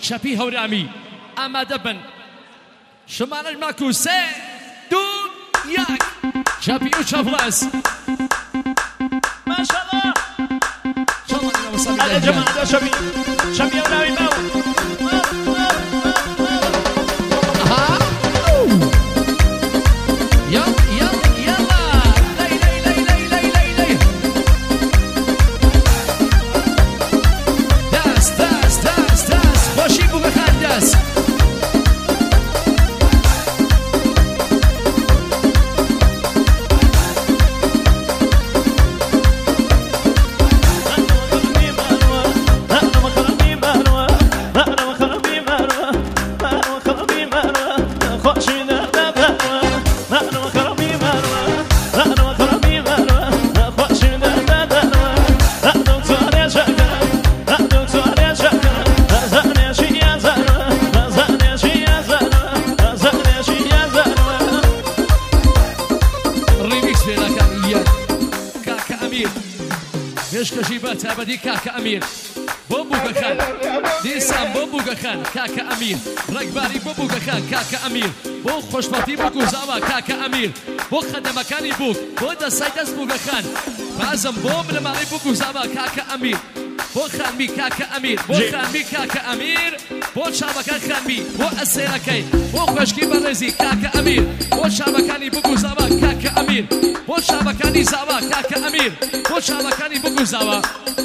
چەپی هەورامی ئامادە بن شمانەش ماکو 3 2 1 چەپی و چەپڵاس ماشاءالله على جماعة شبي هورامی باو تابدي كاكا أمير بوبوكا خان ديسان بوبوكا خان كاكا أمير رقباري بوبوكا خان كاكا أمير بو خوشبطي بوكو زاوا كاكا أمير بو خدمكاني بوك بو دسايدس بوكا خان بازم بو من مالي بوكو زاوا كاكا أمير بو خان بي كاكا أمير بو خان بي كاكا أمير بو شابكان خان بي بو أسيركي بو خوشكي برزي كاكا أمير بو شابكاني بوكو زاوا كاكا أمير بو شابكاني زاوا كاكا أمير بو شابكاني بوكو زاوا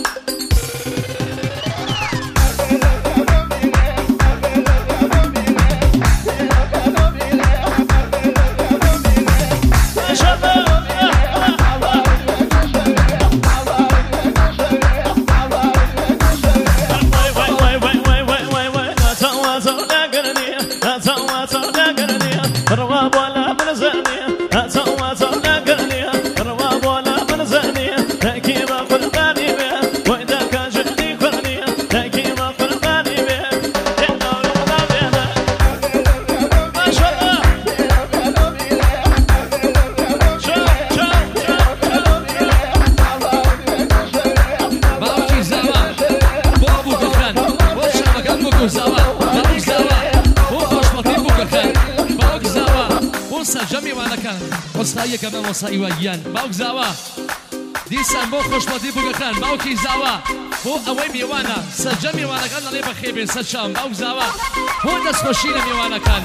وصاي ويان باوك زاوا ديسان بو خوشبطي بوغخان باوكي زاوا بو اوي ميوانا سجا ميوانا كان علي بخيبين سجام باوك زاوا بو دس خوشينا ميوانا كان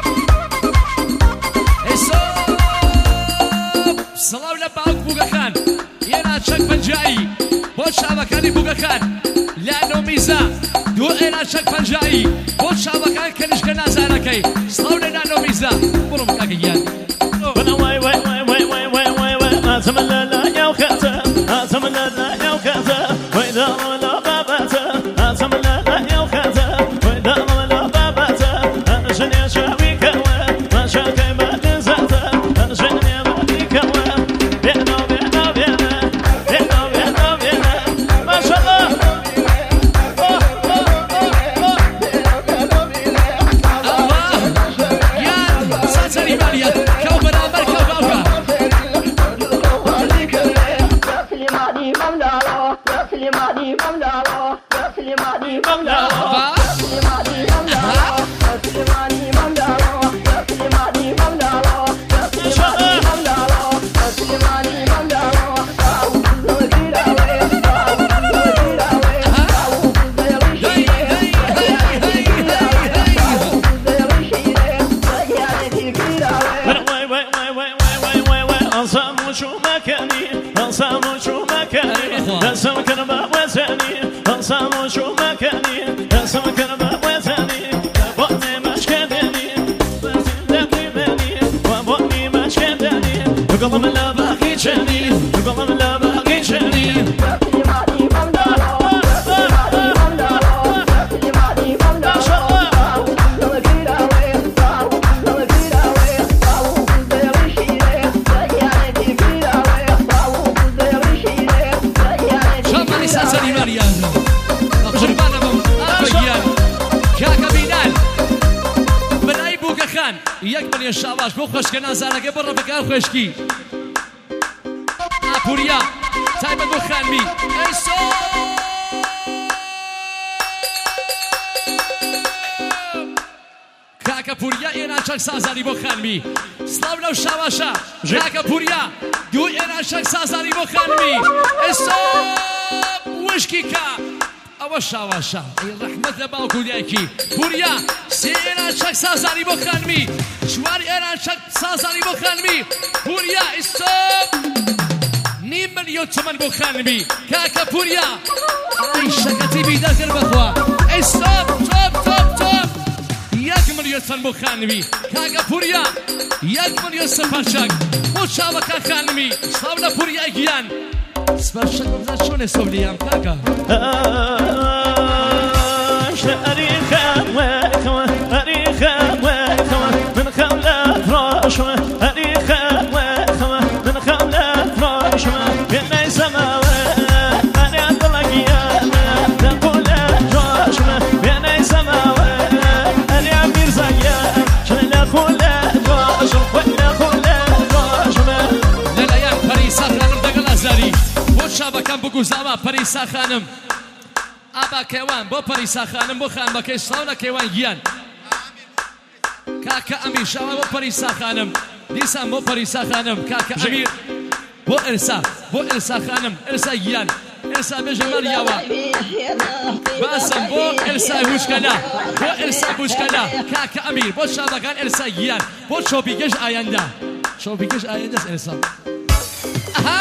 اسو صلاو لباوك بوغخان ينا تشك بنجاي بو شابكاني بوغخان لانو ميزا دو انا تشك بنجاي بو شابكان كنش كنازانكي صلاو لانو ميزا برو مكاكيان أتمنى لا يوكاتا أتمنى لا يوكاتا وإذا ولا باباتا أتمنى لا يوكاتا وإذا ولا باباتا أنا شني شاوي كوا ما شاكي ما تنساتا أنا شني ما كوا بينا بينا بينا بينا بينا بينا ما شاء الله الله يا ساتري ماريا كوبرا مركبا سمكن باب وزاني انصام شو مكاني سمكن باب وزاني بطني مشكدني بس دقيمني وبطني مشكدني قلب لا باقي جاني قلب لا باقي جاني یک من شاباش بو خوش کنه زنگه بر رفقه خوشکی آپوریا تایمت بو خانمی ایسو پوریا ئێران چەک سازانی بۆ خانمی سڵاو لەو شاواشە کاکە پوریا دوو ئێران چەک سازانی بۆ خانمی ئێستا وشکی کە ئەوە شاواشە ڕەحمەت لە باوکو دایکی پوریا سێ ئێران چەک سازانی بۆ خانمی چوار ئێران چەک سازانی بۆ خانمی پوریا ئێستا نیم ملیۆن چەمەن بۆ خانمی کاکە پوریا ئەی شەکەتی بیدەکرد بەخوا ئێستا تۆپ 1 ملیۆن چەند بۆ خانمی کاکە پوریا 1 ملیۆن سپەرچەک بۆ چاوەکە خانمی سڵاو لە پوریای گیان سپەرچەک بزان چۆنێ سۆبلیام کاکە من خولت راشمه أريخا وخمه من خولت راشمه بيني سماوة أنا أطلق ياما تقول راشمه بيني سماوة أنا أمير زيان شلنا خولت راشم وإنا خولت راشمه لەلایەن پەریسا خانم دەگەڵ ئازاری بۆ چاوەکەم بگو زاوا پەریسا خانم ئابا کێوان بۆ پەریسا خانم بۆ خانمەکەی سڵاو لە کێوان گیان کاکە ئەمیر شاوە بۆ پەریسا خانم دیسان بۆ پەریسا خانم کاکە ئەمیر بۆ ئێرسا خانم ئێرسا گیان ئێرسا بێژە مەریاوە باسم بۆ ئێرسای هوشکەلا بۆ ئێرسا بوشکەلا کاکە ئەمیر بۆ شاوەکان ئێرسا گیان بۆ چۆپیگەش ئایەندە چۆپیگەش ئایەندەس ئێرسا ئەها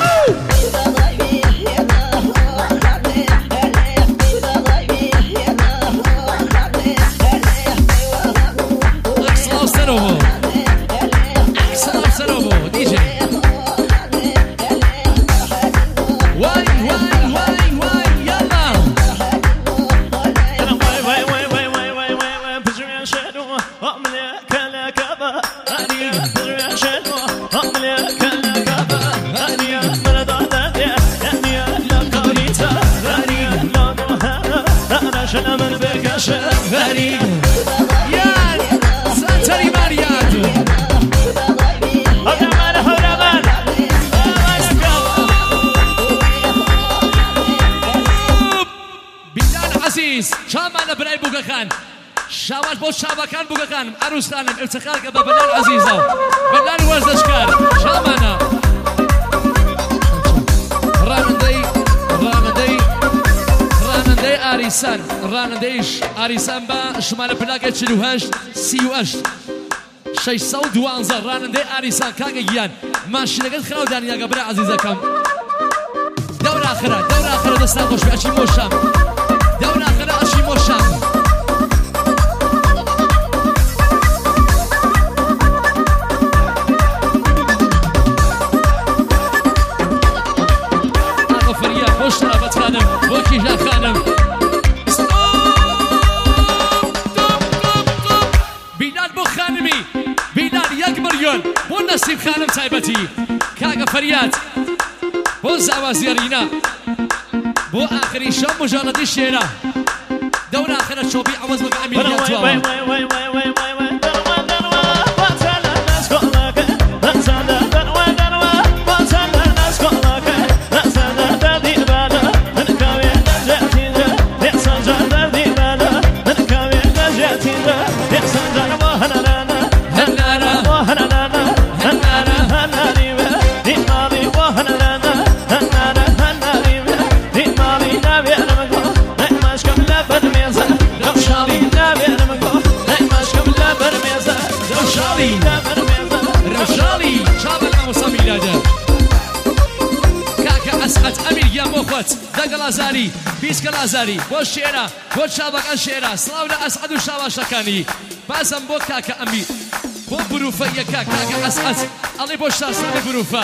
شامانە برای بووگەکان شاواش بۆ چاوەکان بووگەکان ئەروستانم ئفتخارکە بە بەلال عەزیزە بەلال وەرزشکار شامانە ڕانندەی ئاریسان ڕانندەیش ئاریسان بە شمارە پلاکە 48 38 612 ڕانندەی ئاریسان کاکە گیان ماشینەکەت خراو دانیاگە برای عەزیزەکەم دەوراخرە دەستان خۆش ئەچی مۆشام دەوراخرە ئەچی مۆشام بۆ نەسیب خانم تایبەتی کاکە فەریاد بۆ زاوازێڕینە بۆ ئاخری شەو مژەڵەتی شێرە دەوراخرە چۆبی عەوەز بکە ئەمیریان تواوە دەگەڵ ئازاری بیسکەل ئازاری بۆ شێرە بۆ چاوەکان شێرە سڵاو لە ئەسعەد و شاواشەکانی بازم بۆ کاکە ئەمیر بۆ بروفە یەکە کاکە ئەسعەد ئەڵێ بۆ شاسەڵی بروفە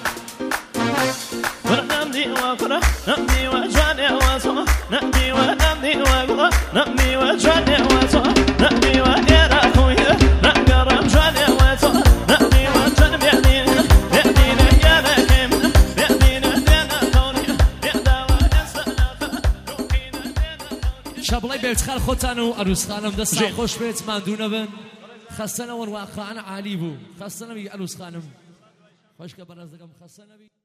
شابڵی بێوچخان خۆتان و ئەروسخانم دەستان خۆش بێت ماندوو نەبن خەستە نەوەن واقعان عالی بوو خەستە نەبی ئەروسخانم خۆشکە بەڕێز دەکەم خەستە نەبی